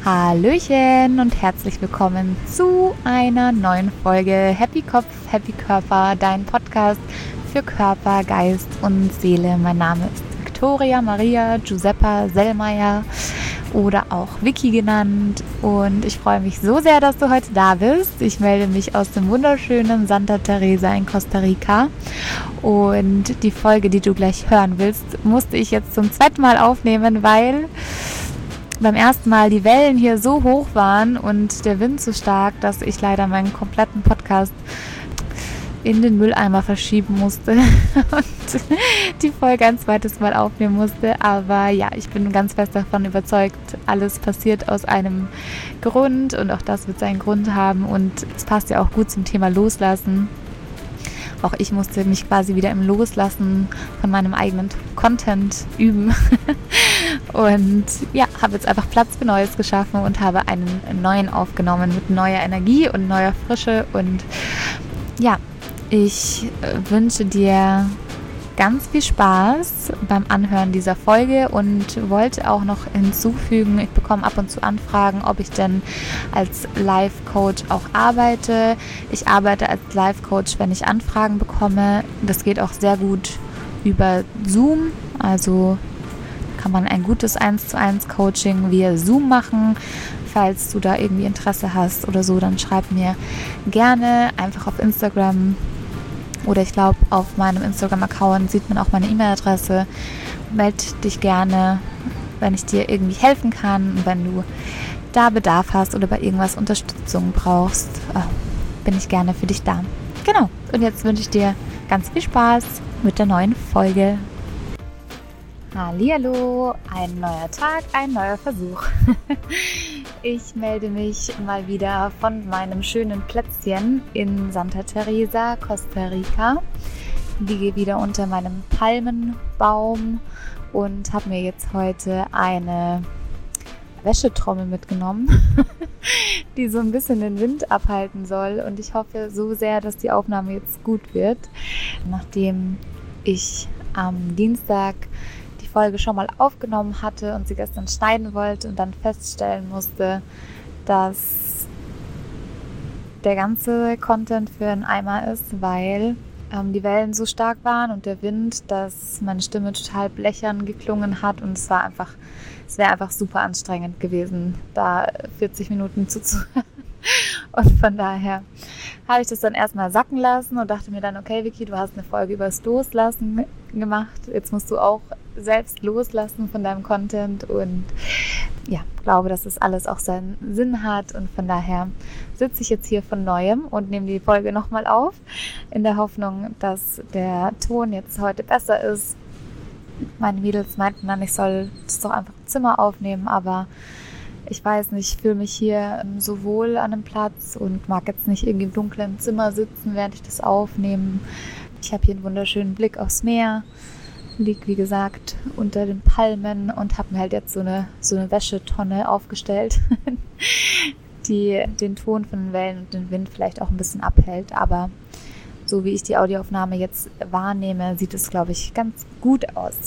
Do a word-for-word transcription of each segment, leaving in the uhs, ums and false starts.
Hallöchen und herzlich willkommen zu einer neuen Folge Happy Kopf, Happy Körper, dein Podcast für Körper, Geist und Seele. Mein Name ist Victoria Maria Giuseppa Sellmeier oder auch Vicky genannt und ich freue mich so sehr, dass du heute da bist. Ich melde mich aus dem wunderschönen Santa Teresa in Costa Rica und die Folge, die du gleich hören willst, musste ich jetzt zum zweiten Mal aufnehmen, weil beim ersten Mal die Wellen hier so hoch waren und der Wind so stark, dass ich leider meinen kompletten Podcast in den Mülleimer verschieben musste und die Folge ein zweites Mal aufnehmen musste. Aber ja, ich bin ganz fest davon überzeugt, alles passiert aus einem Grund und auch das wird seinen Grund haben und es passt ja auch gut zum Thema Loslassen. Auch ich musste mich quasi wieder im Loslassen von meinem eigenen Content üben und ja, habe jetzt einfach Platz für Neues geschaffen und habe einen neuen aufgenommen mit neuer Energie und neuer Frische und ja, ich wünsche dir ganz viel Spaß beim Anhören dieser Folge und wollte auch noch hinzufügen, ich bekomme ab und zu Anfragen, ob ich denn als Life-Coach auch arbeite. Ich arbeite als Life-Coach, wenn ich Anfragen bekomme. Das geht auch sehr gut über Zoom, also kann man ein gutes eins zu eins Coaching via Zoom machen. Falls du da irgendwie Interesse hast oder so, dann schreib mir gerne einfach auf Instagram. Oder ich glaube, auf meinem Instagram-Account sieht man auch meine E-Mail-Adresse. Meld dich gerne, wenn ich dir irgendwie helfen kann. Und wenn du da Bedarf hast oder bei irgendwas Unterstützung brauchst, bin ich gerne für dich da. Genau. Und jetzt wünsche ich dir ganz viel Spaß mit der neuen Folge. Hallihallo, ein neuer Tag, ein neuer Versuch. Ich melde mich mal wieder von meinem schönen Plätzchen in Santa Teresa, Costa Rica. Liege wieder unter meinem Palmenbaum und habe mir jetzt heute eine Wäschetrommel mitgenommen, die so ein bisschen den Wind abhalten soll. Und ich hoffe so sehr, dass die Aufnahme jetzt gut wird, nachdem ich am Dienstag Folge schon mal aufgenommen hatte und sie gestern schneiden wollte und dann feststellen musste, dass der ganze Content für einen Eimer ist, weil ähm, die Wellen so stark waren und der Wind, dass meine Stimme total blechern geklungen hat und es war einfach, es wäre einfach super anstrengend gewesen, da vierzig Minuten zuzuhören. Und von daher habe ich das dann erstmal sacken lassen und dachte mir dann, okay Vicky, du hast eine Folge über das Loslassen gemacht, jetzt musst du auch selbst loslassen von deinem Content und ja, glaube, dass das alles auch seinen Sinn hat und von daher sitze ich jetzt hier von Neuem und nehme die Folge nochmal auf, in der Hoffnung, dass der Ton jetzt heute besser ist. Meine Mädels meinten dann, ich soll das doch einfach im Zimmer aufnehmen, aber ich weiß nicht, ich fühle mich hier so wohl an dem Platz und mag jetzt nicht irgendwie im dunklen Zimmer sitzen, während ich das aufnehme. Ich habe hier einen wunderschönen Blick aufs Meer, liege wie gesagt unter den Palmen und habe mir halt jetzt so eine, so eine Wäschetonne aufgestellt, die den Ton von den Wellen und den Wind vielleicht auch ein bisschen abhält. Aber so wie ich die Audioaufnahme jetzt wahrnehme, sieht es, glaube ich, ganz gut aus.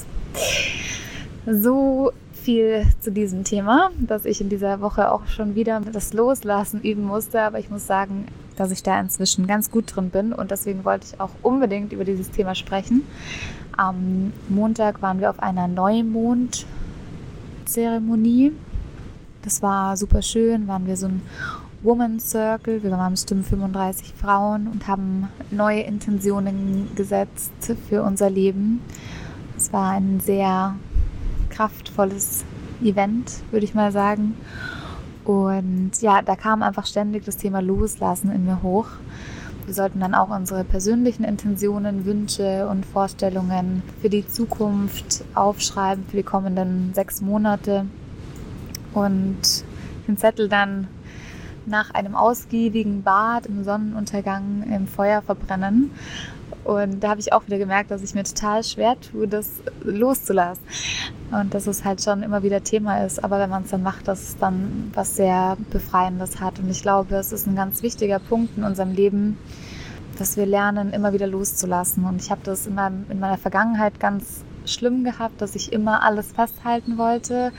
So viel zu diesem Thema, dass ich in dieser Woche auch schon wieder das Loslassen üben musste, aber ich muss sagen, dass ich da inzwischen ganz gut drin bin und deswegen wollte ich auch unbedingt über dieses Thema sprechen. Am Montag waren wir auf einer Neumond-Zeremonie. Das war super schön, waren wir so ein Woman Circle, wir waren bestimmt fünfunddreißig Frauen und haben neue Intentionen gesetzt für unser Leben. Es war ein sehr kraftvolles Event, würde ich mal sagen. Und ja, da kam einfach ständig das Thema Loslassen in mir hoch. Wir sollten dann auch unsere persönlichen Intentionen, Wünsche und Vorstellungen für die Zukunft aufschreiben, für die kommenden sechs Monate und den Zettel dann nach einem ausgiebigen Bad im Sonnenuntergang im Feuer verbrennen. Und da habe ich auch wieder gemerkt, dass ich mir total schwer tue, das loszulassen. Und dass es halt schon immer wieder Thema ist. Aber wenn man es dann macht, dass es dann was sehr Befreiendes hat. Und ich glaube, es ist ein ganz wichtiger Punkt in unserem Leben, dass wir lernen, immer wieder loszulassen. Und ich habe das in, meinem, in meiner Vergangenheit ganz schlimm gehabt, dass ich immer alles festhalten wollte,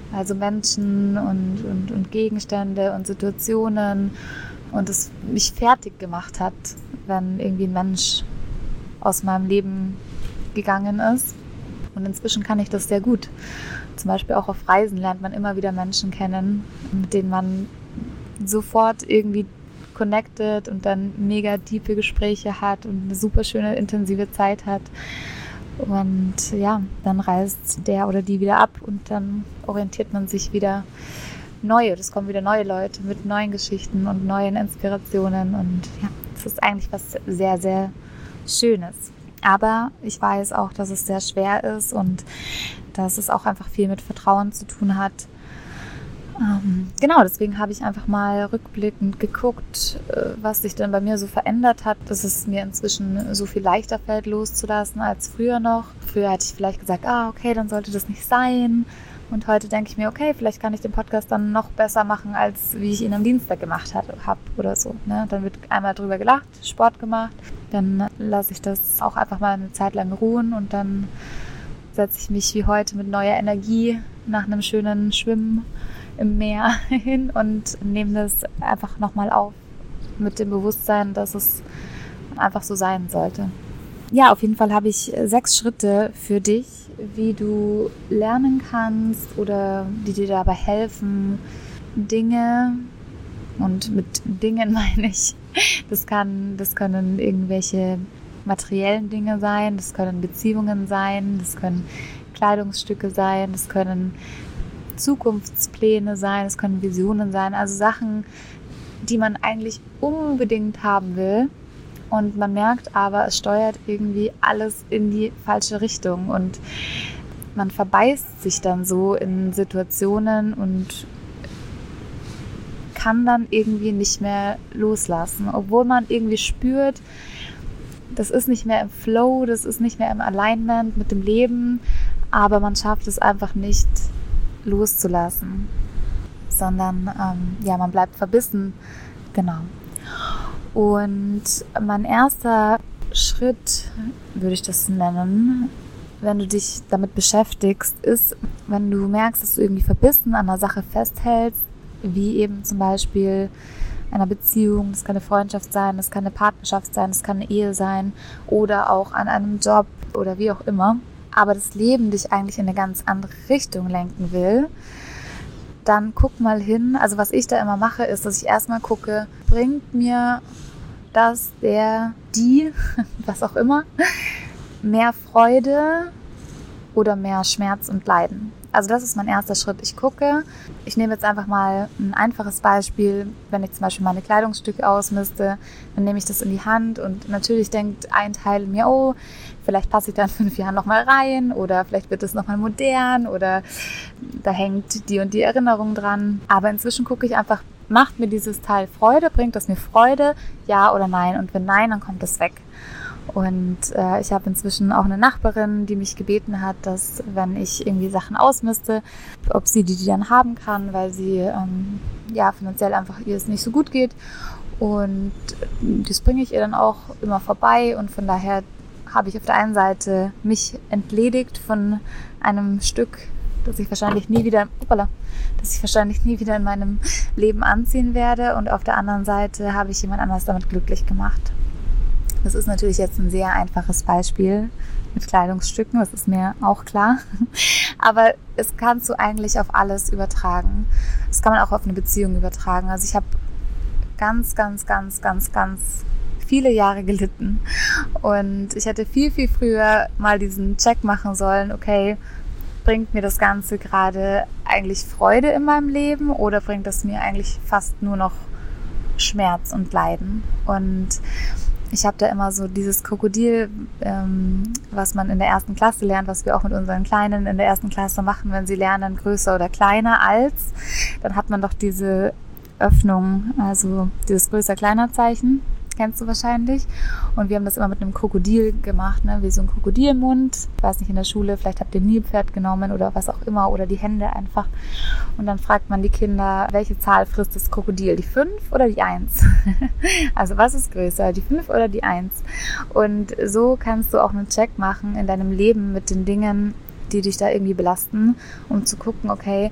Also Menschen und, und, und Gegenstände und Situationen und es mich fertig gemacht hat, wenn irgendwie ein Mensch aus meinem Leben gegangen ist. Und inzwischen kann ich das sehr gut. Zum Beispiel auch auf Reisen lernt man immer wieder Menschen kennen, mit denen man sofort irgendwie connected und dann mega tiefe Gespräche hat und eine super schöne, intensive Zeit hat. Und ja, dann reist der oder die wieder ab und dann orientiert man sich wieder neu. Es kommen wieder neue Leute mit neuen Geschichten und neuen Inspirationen. Und ja, es ist eigentlich was sehr, sehr Schönes. Aber ich weiß auch, dass es sehr schwer ist und dass es auch einfach viel mit Vertrauen zu tun hat. Ähm, genau, deswegen habe ich einfach mal rückblickend geguckt, äh, was sich denn bei mir so verändert hat, dass es mir inzwischen so viel leichter fällt, loszulassen als früher noch. Früher hätte ich vielleicht gesagt, ah, okay, dann sollte das nicht sein. Und heute denke ich mir, okay, vielleicht kann ich den Podcast dann noch besser machen, als wie ich ihn am Dienstag gemacht habe oder so. Ne? Dann wird einmal drüber gelacht, Sport gemacht. Dann lasse ich das auch einfach mal eine Zeit lang ruhen und dann setze ich mich wie heute mit neuer Energie nach einem schönen Schwimmen im Meer hin und nehme das einfach nochmal auf mit dem Bewusstsein, dass es einfach so sein sollte. Ja, auf jeden Fall habe ich sechs Schritte für dich, wie du lernen kannst oder die dir dabei helfen, Dinge, und mit Dingen meine ich, das kann, das können irgendwelche materiellen Dinge sein, das können Beziehungen sein, das können Kleidungsstücke sein, das können Zukunftspläne sein, es können Visionen sein, also Sachen, die man eigentlich unbedingt haben will und man merkt aber, es steuert irgendwie alles in die falsche Richtung und man verbeißt sich dann so in Situationen und kann dann irgendwie nicht mehr loslassen, obwohl man irgendwie spürt, das ist nicht mehr im Flow, das ist nicht mehr im Alignment mit dem Leben, aber man schafft es einfach nicht loszulassen, sondern ähm, ja, man bleibt verbissen, genau. Und mein erster Schritt, würde ich das nennen, wenn du dich damit beschäftigst, ist, wenn du merkst, dass du irgendwie verbissen an einer Sache festhältst, wie eben zum Beispiel einer Beziehung, das kann eine Freundschaft sein, das kann eine Partnerschaft sein, das kann eine Ehe sein oder auch an einem Job oder wie auch immer, aber das Leben dich eigentlich in eine ganz andere Richtung lenken will, dann guck mal hin. Also was ich da immer mache, ist, dass ich erstmal gucke, bringt mir das, der, die, was auch immer, mehr Freude oder mehr Schmerz und Leiden. Also das ist mein erster Schritt. Ich gucke, ich nehme jetzt einfach mal ein einfaches Beispiel, wenn ich zum Beispiel meine Kleidungsstücke ausmiste, dann nehme ich das in die Hand und natürlich denkt ein Teil mir, oh, vielleicht passe ich da in fünf Jahren nochmal rein oder vielleicht wird es nochmal modern oder da hängt die und die Erinnerung dran. Aber inzwischen gucke ich einfach, macht mir dieses Teil Freude, bringt das mir Freude, ja oder nein? Und wenn nein, dann kommt es weg. Und äh, ich habe inzwischen auch eine Nachbarin, die mich gebeten hat, dass wenn ich irgendwie Sachen ausmiste, ob sie die, die dann haben kann, weil sie ähm, ja finanziell einfach ihr es nicht so gut geht. Und das bringe ich ihr dann auch immer vorbei und von daher habe ich auf der einen Seite mich entledigt von einem Stück, das ich wahrscheinlich nie wieder, hoppala, das ich wahrscheinlich nie wieder in meinem Leben anziehen werde und auf der anderen Seite habe ich jemand anderes damit glücklich gemacht. Das ist natürlich jetzt ein sehr einfaches Beispiel mit Kleidungsstücken, das ist mir auch klar. Aber es kannst du eigentlich auf alles übertragen. Das kann man auch auf eine Beziehung übertragen. Also ich habe ganz, ganz, ganz, ganz, ganz viele Jahre gelitten. Und ich hätte viel, viel früher mal diesen Check machen sollen, okay, bringt mir das Ganze gerade eigentlich Freude in meinem Leben oder bringt das mir eigentlich fast nur noch Schmerz und Leiden? Und ich habe da immer so dieses Krokodil, ähm, was man in der ersten Klasse lernt, was wir auch mit unseren Kleinen in der ersten Klasse machen, wenn sie lernen, größer oder kleiner als, dann hat man doch diese Öffnung, also dieses Größer-Kleiner-Zeichen, kennst du wahrscheinlich. Und wir haben das immer mit einem Krokodil gemacht, ne? Wie so ein Krokodilmund. Ich weiß nicht, in der Schule, vielleicht habt ihr Nilpferd genommen oder was auch immer oder die Hände einfach. Und dann fragt man die Kinder, welche Zahl frisst das Krokodil? Die fünf oder die eins? Also was ist größer, die fünf oder die eins? Und so kannst du auch einen Check machen in deinem Leben mit den Dingen, die dich da irgendwie belasten, um zu gucken, okay,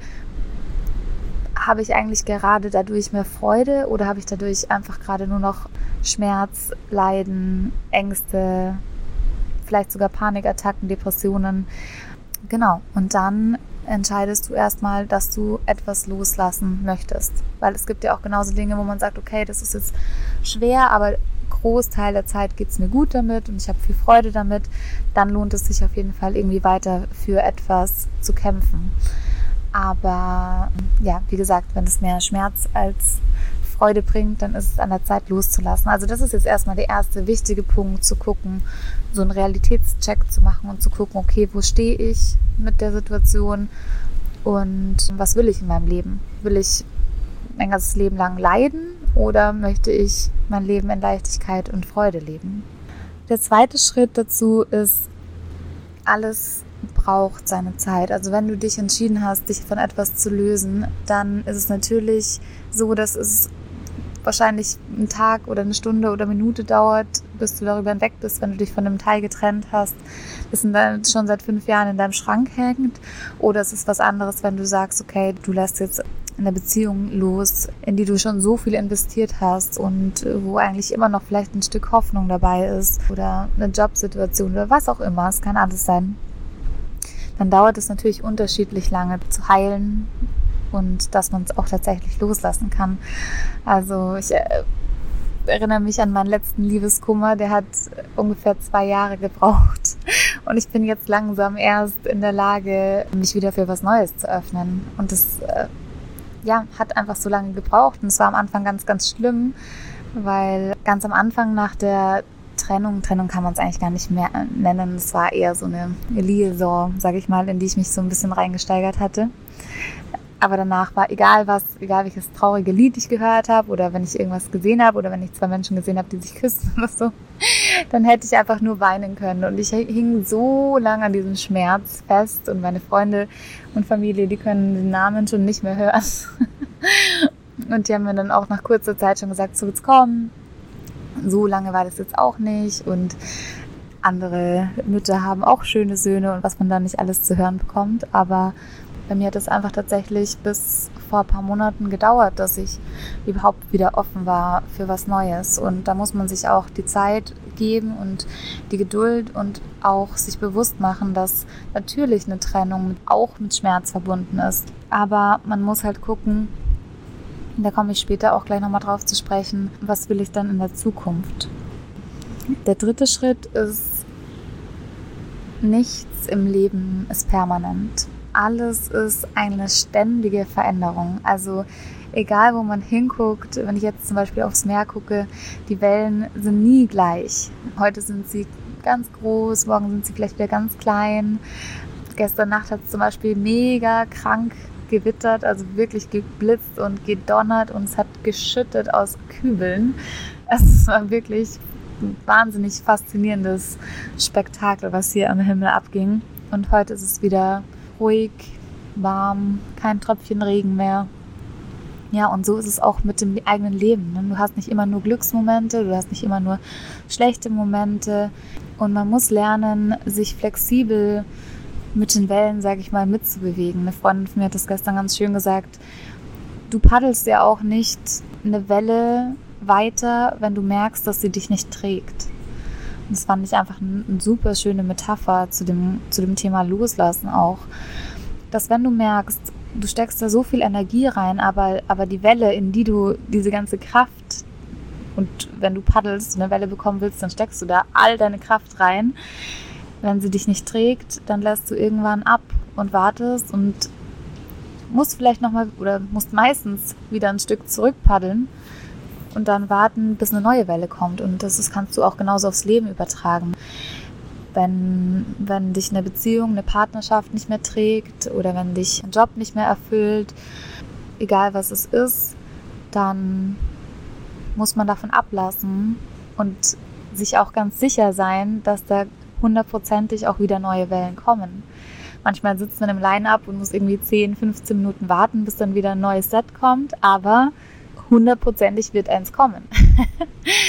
habe ich eigentlich gerade dadurch mehr Freude oder habe ich dadurch einfach gerade nur noch Schmerz, Leiden, Ängste, vielleicht sogar Panikattacken, Depressionen. Genau, und dann entscheidest du erstmal, dass du etwas loslassen möchtest. Weil es gibt ja auch genauso Dinge, wo man sagt, okay, das ist jetzt schwer, aber Großteil der Zeit geht es mir gut damit und ich habe viel Freude damit. Dann lohnt es sich auf jeden Fall irgendwie weiter für etwas zu kämpfen. Aber ja, wie gesagt, wenn es mehr Schmerz als Freude bringt, dann ist es an der Zeit loszulassen. Also das ist jetzt erstmal der erste wichtige Punkt, zu gucken, so einen Realitätscheck zu machen und zu gucken, okay, wo stehe ich mit der Situation und was will ich in meinem Leben? Will ich mein ganzes Leben lang leiden oder möchte ich mein Leben in Leichtigkeit und Freude leben? Der zweite Schritt dazu ist, alles braucht seine Zeit. Also wenn du dich entschieden hast, dich von etwas zu lösen, dann ist es natürlich so, dass es wahrscheinlich einen Tag oder eine Stunde oder Minute dauert, bis du darüber hinweg bist, wenn du dich von einem Teil getrennt hast, das dann schon seit fünf Jahren in deinem Schrank hängt. Oder es ist was anderes, wenn du sagst, okay, du lässt jetzt eine Beziehung los, in die du schon so viel investiert hast und wo eigentlich immer noch vielleicht ein Stück Hoffnung dabei ist oder eine Jobsituation oder was auch immer, es kann alles sein. Dann dauert es natürlich unterschiedlich lange zu heilen und dass man es auch tatsächlich loslassen kann. Also ich äh, erinnere mich an meinen letzten Liebeskummer, der hat ungefähr zwei Jahre gebraucht und ich bin jetzt langsam erst in der Lage, mich wieder für was Neues zu öffnen und das äh, ja, hat einfach so lange gebraucht und es war am Anfang ganz, ganz schlimm, weil ganz am Anfang nach der Trennung, Trennung kann man es eigentlich gar nicht mehr nennen, es war eher so eine Liaison, sage ich mal, in die ich mich so ein bisschen reingesteigert hatte. Aber danach war egal was, egal welches traurige Lied ich gehört habe oder wenn ich irgendwas gesehen habe oder wenn ich zwei Menschen gesehen habe, die sich küssen oder so, dann hätte ich einfach nur weinen können. Und ich hing so lange an diesem Schmerz fest und meine Freunde und Familie, die können den Namen schon nicht mehr hören. Und die haben mir dann auch nach kurzer Zeit schon gesagt, so jetzt komm, so lange war das jetzt auch nicht und andere Mütter haben auch schöne Söhne und was man da nicht alles zu hören bekommt, aber bei mir hat es einfach tatsächlich bis vor ein paar Monaten gedauert, dass ich überhaupt wieder offen war für was Neues und da muss man sich auch die Zeit geben und die Geduld und auch sich bewusst machen, dass natürlich eine Trennung auch mit Schmerz verbunden ist, aber man muss halt gucken, da komme ich später auch gleich nochmal drauf zu sprechen, was will ich dann in der Zukunft. Der dritte Schritt ist, nichts im Leben ist permanent. Alles ist eine ständige Veränderung. Also egal, wo man hinguckt, wenn ich jetzt zum Beispiel aufs Meer gucke, die Wellen sind nie gleich. Heute sind sie ganz groß, morgen sind sie vielleicht wieder ganz klein. Gestern Nacht hat es zum Beispiel mega krank gewittert, also wirklich geblitzt und gedonnert und es hat geschüttet aus Kübeln. Es war wirklich ein wahnsinnig faszinierendes Spektakel, was hier am Himmel abging. Und heute ist es wieder ruhig, warm, kein Tröpfchen Regen mehr. Ja, und so ist es auch mit dem eigenen Leben. Du hast nicht immer nur Glücksmomente, du hast nicht immer nur schlechte Momente und man muss lernen, sich flexibel mit den Wellen, sage ich mal, mitzubewegen. Eine Freundin von mir hat das gestern ganz schön gesagt. Du paddelst ja auch nicht eine Welle weiter, wenn du merkst, dass sie dich nicht trägt. Und das fand ich einfach eine, eine super schöne Metapher zu dem, zu dem Thema Loslassen auch. Dass wenn du merkst, du steckst da so viel Energie rein, aber, aber die Welle, in die du diese ganze Kraft, und wenn du paddelst und eine Welle bekommen willst, dann steckst du da all deine Kraft rein. Wenn sie dich nicht trägt, dann lässt du irgendwann ab und wartest und musst vielleicht nochmal oder musst meistens wieder ein Stück zurück paddeln und dann warten, bis eine neue Welle kommt. Und das ist, kannst du auch genauso aufs Leben übertragen. Wenn, wenn dich eine Beziehung, eine Partnerschaft nicht mehr trägt oder wenn dich ein Job nicht mehr erfüllt, egal was es ist, dann muss man davon ablassen und sich auch ganz sicher sein, dass da hundertprozentig auch wieder neue Wellen kommen. Manchmal sitzt man im Line-Up und muss irgendwie zehn, fünfzehn Minuten warten, bis dann wieder ein neues Set kommt, aber hundertprozentig wird eins kommen.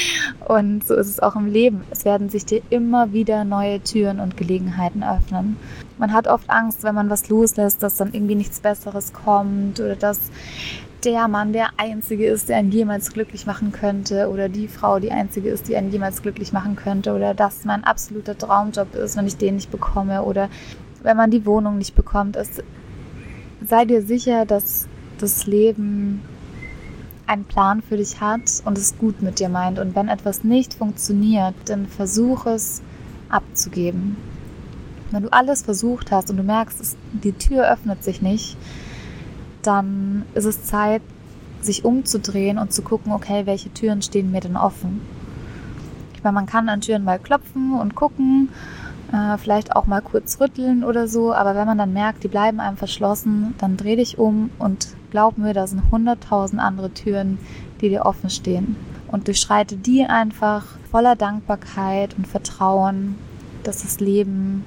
Und so ist es auch im Leben. Es werden sich dir immer wieder neue Türen und Gelegenheiten öffnen. Man hat oft Angst, wenn man was loslässt, dass dann irgendwie nichts Besseres kommt oder dass der Mann der Einzige ist, der einen jemals glücklich machen könnte oder die Frau die Einzige ist, die einen jemals glücklich machen könnte oder dass mein absoluter Traumjob ist, wenn ich den nicht bekomme oder wenn man die Wohnung nicht bekommt. Es, sei dir sicher, dass das Leben einen Plan für dich hat und es gut mit dir meint. Und wenn etwas nicht funktioniert, dann versuch es abzugeben. Wenn du alles versucht hast und du merkst, es, die Tür öffnet sich nicht, dann ist es Zeit, sich umzudrehen und zu gucken, okay, welche Türen stehen mir denn offen? Ich meine, man kann an Türen mal klopfen und gucken, äh, vielleicht auch mal kurz rütteln oder so, aber wenn man dann merkt, die bleiben einem verschlossen, dann dreh dich um und glaub mir, da sind hunderttausend andere Türen, die dir offen stehen. Und durchschreite die einfach voller Dankbarkeit und Vertrauen, dass das Leben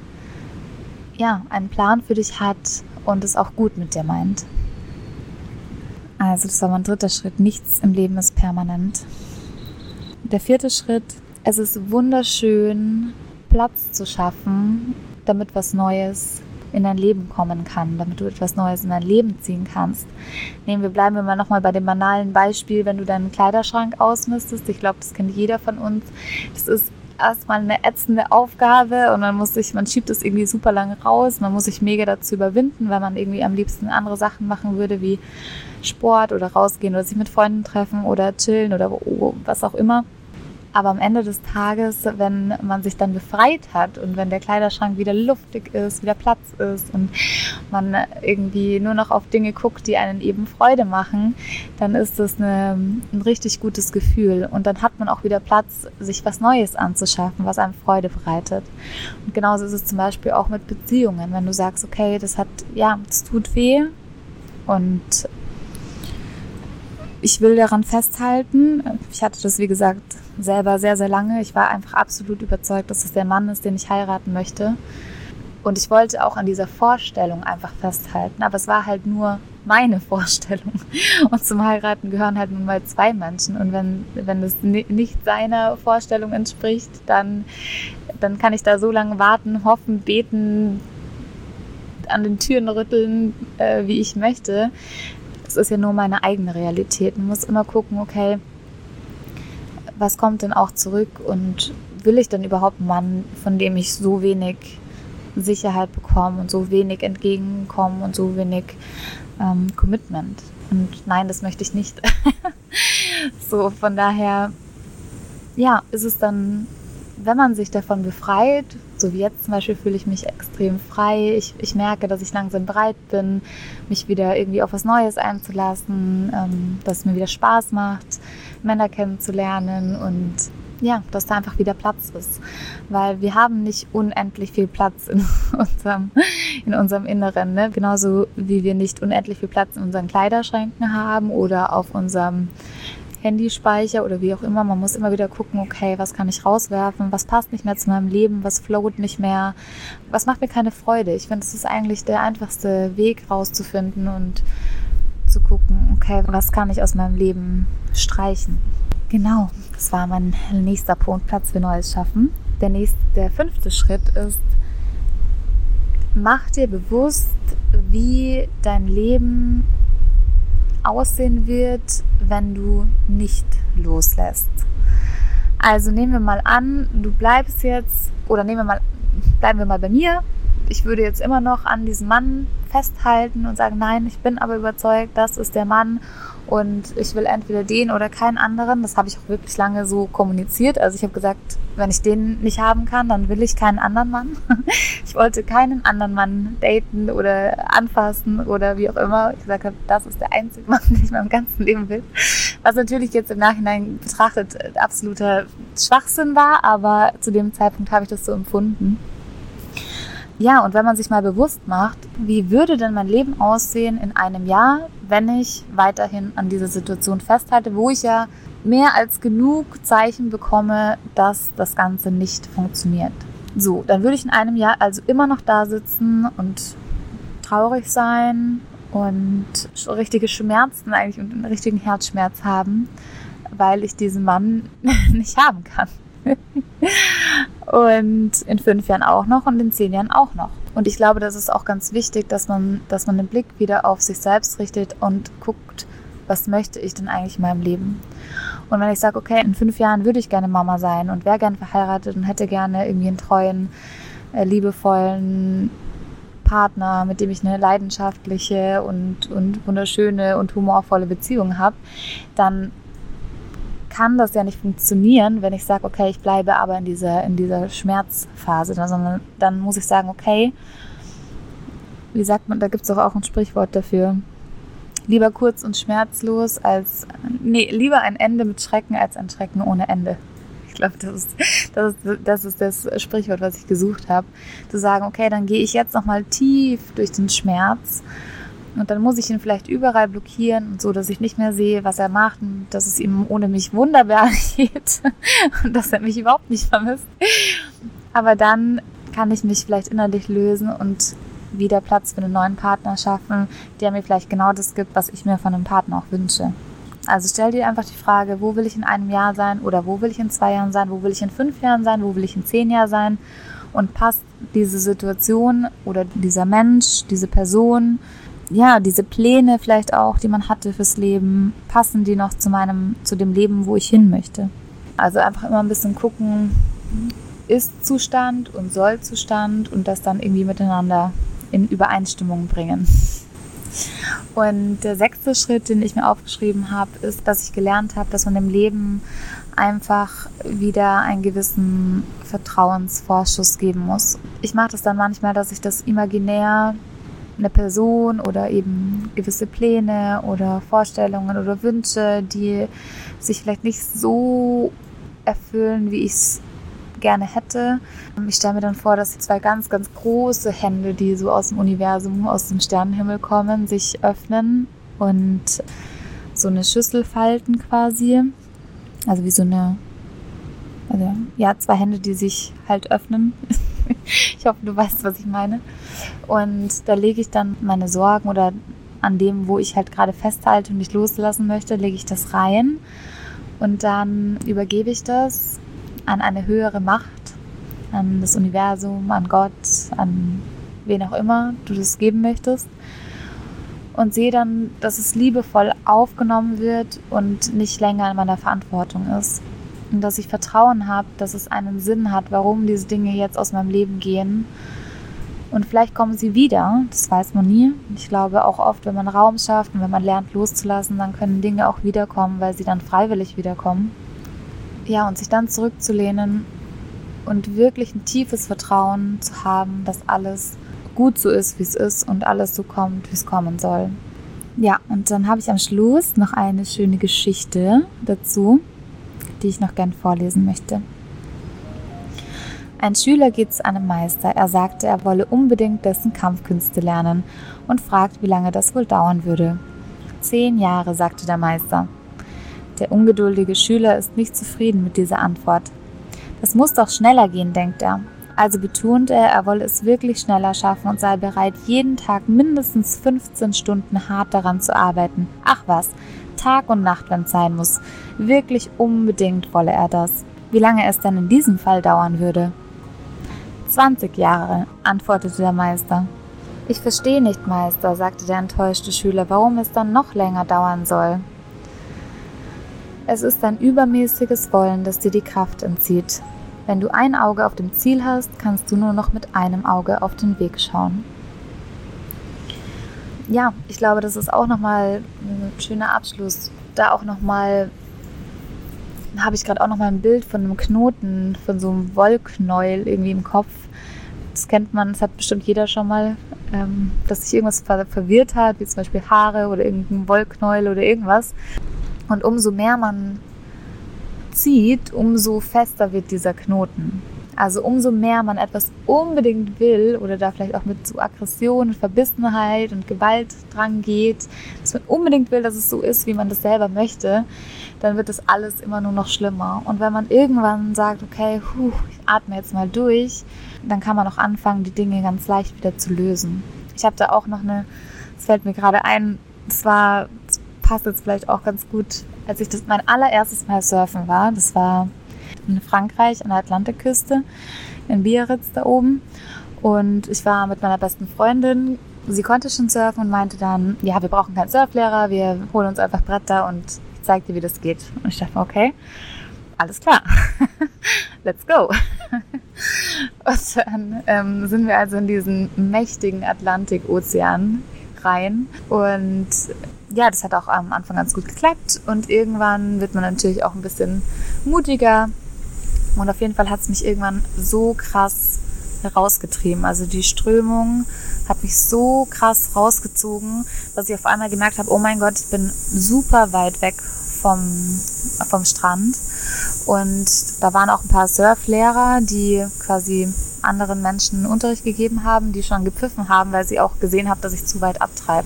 ja einen Plan für dich hat und es auch gut mit dir meint. Also das war mein dritter Schritt. Nichts im Leben ist permanent. Der vierte Schritt. Es ist wunderschön, Platz zu schaffen, damit was Neues in dein Leben kommen kann, damit du etwas Neues in dein Leben ziehen kannst. Nehmen wir, bleiben wir mal nochmal bei dem banalen Beispiel, wenn du deinen Kleiderschrank ausmistest. Ich glaube, das kennt jeder von uns. Das ist erstmal eine ätzende Aufgabe und man muss sich, man schiebt es irgendwie super lange raus, man muss sich mega dazu überwinden, weil man irgendwie am liebsten andere Sachen machen würde, wie Sport oder rausgehen oder sich mit Freunden treffen oder chillen oder was auch immer. Aber am Ende des Tages, wenn man sich dann befreit hat und wenn der Kleiderschrank wieder luftig ist, wieder Platz ist und man irgendwie nur noch auf Dinge guckt, die einen eben Freude machen, dann ist das eine, ein richtig gutes Gefühl. Und dann hat man auch wieder Platz, sich was Neues anzuschaffen, was einem Freude bereitet. Und genauso ist es zum Beispiel auch mit Beziehungen. Wenn du sagst, okay, das hat, ja, das tut weh und ich will daran festhalten. Ich hatte das, wie gesagt, selber sehr, sehr lange. Ich war einfach absolut überzeugt, dass es der Mann ist, den ich heiraten möchte. Und ich wollte auch an dieser Vorstellung einfach festhalten. Aber es war halt nur meine Vorstellung. Und zum Heiraten gehören halt nun mal zwei Menschen. Und wenn, wenn es nicht seiner Vorstellung entspricht, dann, dann kann ich da so lange warten, hoffen, beten, an den Türen rütteln, äh, wie ich möchte. Das ist ja nur meine eigene Realität. Man muss immer gucken, okay, was kommt denn auch zurück und will ich denn überhaupt einen Mann, von dem ich so wenig Sicherheit bekomme und so wenig entgegenkomme und so wenig ähm, Commitment? Und nein, das möchte ich nicht. So, von daher, ja, ist es dann, wenn man sich davon befreit, so wie jetzt zum Beispiel, fühle ich mich extrem frei. Ich, ich merke, dass ich langsam bereit bin, mich wieder irgendwie auf was Neues einzulassen, ähm, dass es mir wieder Spaß macht, Männer kennenzulernen und ja, dass da einfach wieder Platz ist. Weil wir haben nicht unendlich viel Platz in unserem, in unserem Inneren. Ne? Genauso wie wir nicht unendlich viel Platz in unseren Kleiderschränken haben oder auf unserem Handyspeicher oder wie auch immer. Man muss immer wieder gucken, okay, was kann ich rauswerfen, was passt nicht mehr zu meinem Leben, was float nicht mehr, was macht mir keine Freude. Ich finde, es ist eigentlich der einfachste Weg rauszufinden und zu gucken, okay, was kann ich aus meinem Leben streichen. Genau, das war mein nächster Punkt, Platz für Neues schaffen. Der nächste, der fünfte Schritt ist, mach dir bewusst, wie dein Leben aussehen wird, wenn du nicht loslässt. Also nehmen wir mal an, du bleibst jetzt, oder nehmen wir mal, bleiben wir mal bei mir. Ich würde jetzt immer noch an diesem Mann festhalten und sagen, nein, ich bin aber überzeugt, das ist der Mann und ich will entweder den oder keinen anderen. Das habe ich auch wirklich lange so kommuniziert. Also ich habe gesagt, wenn ich den nicht haben kann, dann will ich keinen anderen Mann. Ich wollte keinen anderen Mann daten oder anfassen oder wie auch immer. Ich gesagt habe, das ist der einzige Mann, den ich in meinem ganzen Leben will. Was natürlich jetzt im Nachhinein betrachtet absoluter Schwachsinn war, aber zu dem Zeitpunkt habe ich das so empfunden. Ja, und wenn man sich mal bewusst macht, wie würde denn mein Leben aussehen in einem Jahr, wenn ich weiterhin an dieser Situation festhalte, wo ich ja mehr als genug Zeichen bekomme, dass das Ganze nicht funktioniert. So, dann würde ich in einem Jahr also immer noch da sitzen und traurig sein und richtige Schmerzen eigentlich und einen richtigen Herzschmerz haben, weil ich diesen Mann nicht haben kann. Und in fünf Jahren auch noch und in zehn Jahren auch noch. Und ich glaube, das ist auch ganz wichtig, dass man, dass man den Blick wieder auf sich selbst richtet und guckt, was möchte ich denn eigentlich in meinem Leben? Und wenn ich sage, okay, in fünf Jahren würde ich gerne Mama sein und wäre gerne verheiratet und hätte gerne irgendwie einen treuen, äh, liebevollen Partner, mit dem ich eine leidenschaftliche und, und wunderschöne und humorvolle Beziehung habe, dann kann das ja nicht funktionieren, wenn ich sage, okay, ich bleibe aber in dieser, in dieser Schmerzphase, sondern dann muss ich sagen, okay, wie sagt man, da gibt es doch auch ein Sprichwort dafür, lieber kurz und schmerzlos als, nee, lieber ein Ende mit Schrecken als ein Schrecken ohne Ende. Ich glaube, das ist, das ist, das ist das Sprichwort, was ich gesucht habe. Zu sagen, okay, dann gehe ich jetzt nochmal tief durch den Schmerz und dann muss ich ihn vielleicht überall blockieren und so, dass ich nicht mehr sehe, was er macht und dass es ihm ohne mich wunderbar geht und dass er mich überhaupt nicht vermisst. Aber dann kann ich mich vielleicht innerlich lösen und wieder Platz für einen neuen Partner schaffen, der mir vielleicht genau das gibt, was ich mir von einem Partner auch wünsche. Also stell dir einfach die Frage, wo will ich in einem Jahr sein oder wo will ich in zwei Jahren sein, wo will ich in fünf Jahren sein, wo will ich in zehn Jahren sein und passt diese Situation oder dieser Mensch, diese Person, ja, diese Pläne vielleicht auch, die man hatte fürs Leben, passen die noch zu meinem, zu dem Leben, wo ich hin möchte. Also einfach immer ein bisschen gucken, Ist-Zustand und Soll-Zustand und das dann irgendwie miteinander in Übereinstimmung bringen. Und der sechste Schritt, den ich mir aufgeschrieben habe, ist, dass ich gelernt habe, dass man im Leben einfach wieder einen gewissen Vertrauensvorschuss geben muss. Ich mache das dann manchmal, dass ich das imaginär eine Person oder eben gewisse Pläne oder Vorstellungen oder Wünsche, die sich vielleicht nicht so erfüllen, wie ich es gerne hätte. Ich stelle mir dann vor, dass zwei ganz, ganz große Hände, die so aus dem Universum, aus dem Sternenhimmel kommen, sich öffnen und so eine Schüssel falten quasi. Also wie so eine, also ja, zwei Hände, die sich halt öffnen. Ich hoffe, du weißt, was ich meine. Und da lege ich dann meine Sorgen oder an dem, wo ich halt gerade festhalte und nicht loslassen möchte, lege ich das rein und dann übergebe ich das an eine höhere Macht, an das Universum, an Gott, an wen auch immer du das geben möchtest und sehe dann, dass es liebevoll aufgenommen wird und nicht länger in meiner Verantwortung ist. Und dass ich Vertrauen habe, dass es einen Sinn hat, warum diese Dinge jetzt aus meinem Leben gehen. Und vielleicht kommen sie wieder, das weiß man nie. Ich glaube auch oft, wenn man Raum schafft und wenn man lernt loszulassen, dann können Dinge auch wiederkommen, weil sie dann freiwillig wiederkommen. Ja, und sich dann zurückzulehnen und wirklich ein tiefes Vertrauen zu haben, dass alles gut so ist, wie es ist und alles so kommt, wie es kommen soll. Ja, und dann habe ich am Schluss noch eine schöne Geschichte dazu, die ich noch gern vorlesen möchte. Ein Schüler geht zu einem Meister. Er sagte, er wolle unbedingt dessen Kampfkünste lernen und fragt, wie lange das wohl dauern würde. Zehn Jahre, sagte der Meister. Der ungeduldige Schüler ist nicht zufrieden mit dieser Antwort. Das muss doch schneller gehen, denkt er. Also betont er, er wolle es wirklich schneller schaffen und sei bereit, jeden Tag mindestens fünfzehn Stunden hart daran zu arbeiten. Ach was, Tag und Nacht, wenn es sein muss. Wirklich unbedingt wolle er das. Wie lange es denn in diesem Fall dauern würde? zwanzig Jahre, antwortete der Meister. Ich verstehe nicht, Meister, sagte der enttäuschte Schüler, warum es dann noch länger dauern soll. Es ist ein übermäßiges Wollen, das dir die Kraft entzieht. Wenn du ein Auge auf dem Ziel hast, kannst du nur noch mit einem Auge auf den Weg schauen. Ja, ich glaube, das ist auch nochmal ein schöner Abschluss. Da auch nochmal, habe ich gerade auch nochmal ein Bild von einem Knoten, von so einem Wollknäuel irgendwie im Kopf. Das kennt man, das hat bestimmt jeder schon mal, ähm, dass sich irgendwas ver- verwirrt hat, wie zum Beispiel Haare oder irgendein Wollknäuel oder irgendwas. Und umso mehr man zieht, umso fester wird dieser Knoten. Also umso mehr man etwas unbedingt will oder da vielleicht auch mit so Aggression und Verbissenheit und Gewalt dran geht, dass man unbedingt will, dass es so ist, wie man das selber möchte, dann wird das alles immer nur noch schlimmer. Und wenn man irgendwann sagt, okay, puh, ich atme jetzt mal durch, dann kann man auch anfangen, die Dinge ganz leicht wieder zu lösen. Ich habe da auch noch eine, es fällt mir gerade ein, es war passt jetzt vielleicht auch ganz gut, als ich das mein allererstes Mal surfen war. Das war in Frankreich an der Atlantikküste, in Biarritz da oben. Und ich war mit meiner besten Freundin. Sie konnte schon surfen und meinte dann, ja, wir brauchen keinen Surflehrer, wir holen uns einfach Bretter und ich zeig dir, wie das geht. Und ich dachte, okay, alles klar, let's go. Und dann ähm, sind wir also in diesen mächtigen Atlantikozean rein und ja, das hat auch am Anfang ganz gut geklappt und irgendwann wird man natürlich auch ein bisschen mutiger und auf jeden Fall hat es mich irgendwann so krass rausgetrieben. Also die Strömung hat mich so krass rausgezogen, dass ich auf einmal gemerkt habe, oh mein Gott, ich bin super weit weg vom, vom Strand. Und da waren auch ein paar Surflehrer, die quasi anderen Menschen Unterricht gegeben haben, die schon gepfiffen haben, weil sie auch gesehen haben, dass ich zu weit abtreibe.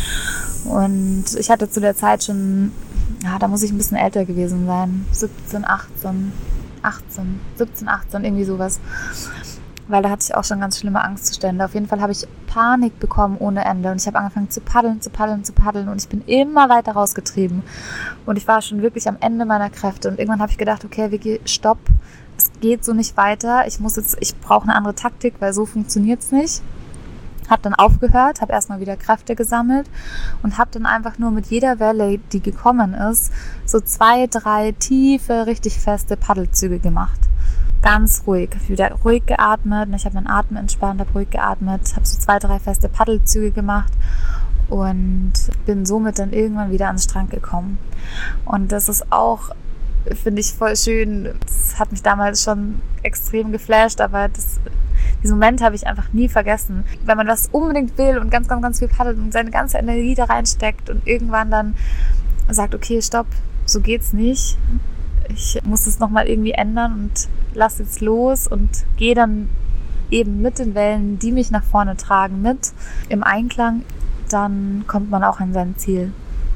Und ich hatte zu der Zeit schon, ja, da muss ich ein bisschen älter gewesen sein, siebzehn, achtzehn, achtzehn, siebzehn, achtzehn, irgendwie sowas. Weil da hatte ich auch schon ganz schlimme Angstzustände. Auf jeden Fall habe ich Panik bekommen ohne Ende. Und ich habe angefangen zu paddeln, zu paddeln, zu paddeln. Und ich bin immer weiter rausgetrieben. Und ich war schon wirklich am Ende meiner Kräfte. Und irgendwann habe ich gedacht, okay, Vicky, stopp. Es geht so nicht weiter. Ich muss jetzt, ich brauche eine andere Taktik, weil so funktioniert es nicht. Habe dann aufgehört, habe erstmal wieder Kräfte gesammelt und habe dann einfach nur mit jeder Welle, die gekommen ist, so zwei, drei tiefe, richtig feste Paddelzüge gemacht. Ganz ruhig, wieder ruhig geatmet. Ich habe meinen Atem entspannt, habe ruhig geatmet, habe so zwei, drei feste Paddelzüge gemacht und bin somit dann irgendwann wieder ans Strand gekommen. Und das ist auch, finde ich, voll schön. Das hat mich damals schon extrem geflasht, aber das, diesen Moment habe ich einfach nie vergessen. Wenn man was unbedingt will und ganz, ganz, ganz viel paddelt und seine ganze Energie da reinsteckt und irgendwann dann sagt, okay, stopp, so geht's nicht. Ich muss es nochmal irgendwie ändern und lass jetzt los und gehe dann eben mit den Wellen, die mich nach vorne tragen, mit im Einklang, dann kommt man auch an sein Ziel.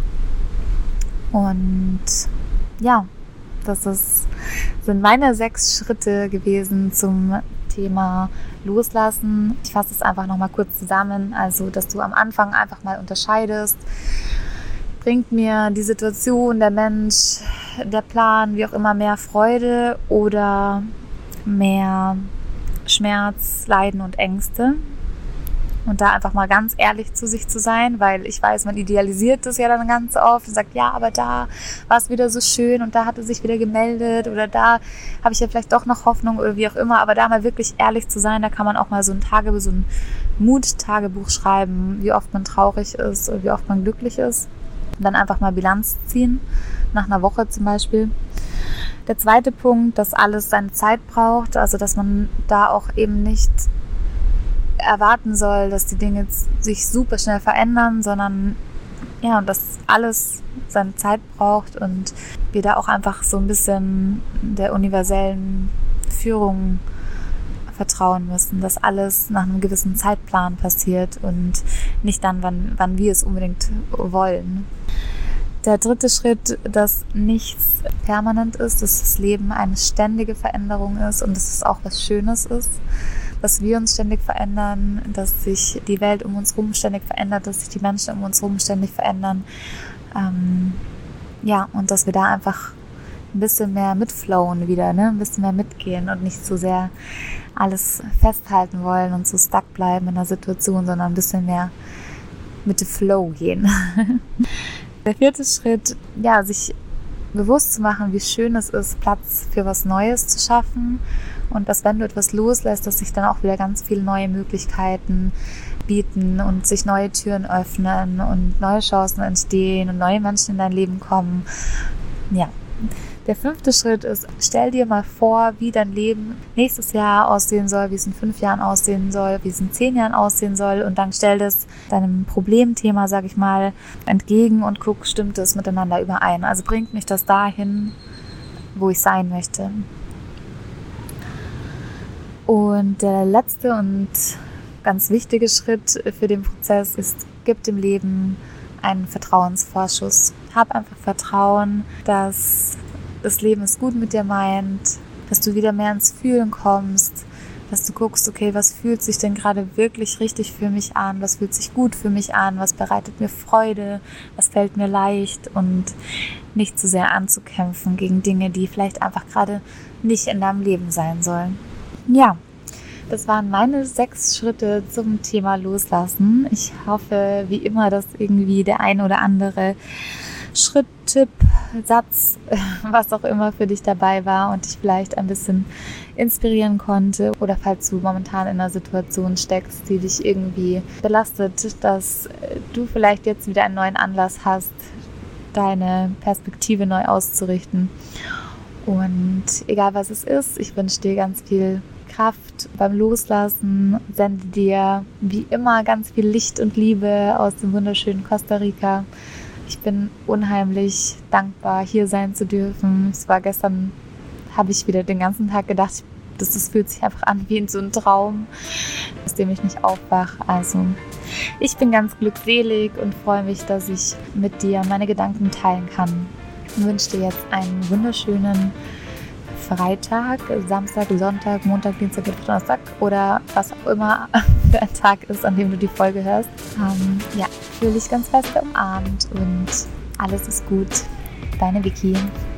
Und ja, das ist, sind meine sechs Schritte gewesen zum Thema Loslassen. Ich fasse es einfach nochmal kurz zusammen, also dass du am Anfang einfach mal unterscheidest, bringt mir die Situation, der Mensch, der Plan, wie auch immer, mehr Freude oder mehr Schmerz, Leiden und Ängste? Und da einfach mal ganz ehrlich zu sich zu sein, weil ich weiß, man idealisiert das ja dann ganz oft und sagt, ja, aber da war es wieder so schön und da hat er sich wieder gemeldet oder da habe ich ja vielleicht doch noch Hoffnung oder wie auch immer, aber da mal wirklich ehrlich zu sein, da kann man auch mal so ein Tagebuch, so ein Mut-Tagebuch schreiben, wie oft man traurig ist oder wie oft man glücklich ist. Und dann einfach mal Bilanz ziehen, nach einer Woche zum Beispiel. Der zweite Punkt, dass alles seine Zeit braucht, also dass man da auch eben nicht erwarten soll, dass die Dinge sich super schnell verändern, sondern ja, und dass alles seine Zeit braucht und wir da auch einfach so ein bisschen der universellen Führung vertrauen müssen, dass alles nach einem gewissen Zeitplan passiert und nicht dann, wann, wann wir es unbedingt wollen. Der dritte Schritt, dass nichts permanent ist, dass das Leben eine ständige Veränderung ist und dass es auch was Schönes ist, dass wir uns ständig verändern, dass sich die Welt um uns herum ständig verändert, dass sich die Menschen um uns herum ständig verändern. Ähm, ja, und dass wir da einfach ein bisschen mehr mitflowen wieder, ne? Ein bisschen mehr mitgehen und nicht so sehr alles festhalten wollen und so stuck bleiben in der Situation, sondern ein bisschen mehr mit dem Flow gehen. Der vierte Schritt, ja, sich bewusst zu machen, wie schön es ist, Platz für was Neues zu schaffen und dass, wenn du etwas loslässt, dass sich dann auch wieder ganz viele neue Möglichkeiten bieten und sich neue Türen öffnen und neue Chancen entstehen und neue Menschen in dein Leben kommen. Ja. Der fünfte Schritt ist, stell dir mal vor, wie dein Leben nächstes Jahr aussehen soll, wie es in fünf Jahren aussehen soll, wie es in zehn Jahren aussehen soll und dann stell das deinem Problemthema, sag ich mal, entgegen und guck, stimmt das miteinander überein? Also bringt mich das dahin, wo ich sein möchte. Und der letzte und ganz wichtige Schritt für den Prozess ist, gib dem Leben einen Vertrauensvorschuss. Hab einfach Vertrauen, dass das Leben es gut mit dir meint, dass du wieder mehr ins Fühlen kommst, dass du guckst, okay, was fühlt sich denn gerade wirklich richtig für mich an, was fühlt sich gut für mich an, was bereitet mir Freude, was fällt mir leicht und nicht zu sehr anzukämpfen gegen Dinge, die vielleicht einfach gerade nicht in deinem Leben sein sollen. Ja, das waren meine sechs Schritte zum Thema Loslassen. Ich hoffe, wie immer, dass irgendwie der ein oder andere Schritt, Tipp, Satz, was auch immer für dich dabei war und dich vielleicht ein bisschen inspirieren konnte. Oder falls du momentan in einer Situation steckst, die dich irgendwie belastet, dass du vielleicht jetzt wieder einen neuen Anlass hast, deine Perspektive neu auszurichten. Und egal was es ist, ich wünsche dir ganz viel Kraft beim Loslassen, sende dir wie immer ganz viel Licht und Liebe aus dem wunderschönen Costa Rica. Ich bin unheimlich dankbar, hier sein zu dürfen. Es war gestern, habe ich wieder den ganzen Tag gedacht, das, das fühlt sich einfach an wie in so einem Traum, aus dem ich nicht aufwache. Also ich bin ganz glückselig und freue mich, dass ich mit dir meine Gedanken teilen kann. Ich wünsche dir jetzt einen wunderschönen Freitag, Samstag, Sonntag, Montag, Dienstag, Mittwoch, Donnerstag oder was auch immer für ein Tag ist, an dem du die Folge hörst. Ähm, ja, fühle dich ganz fest umarmt und alles ist gut. Deine Vicky.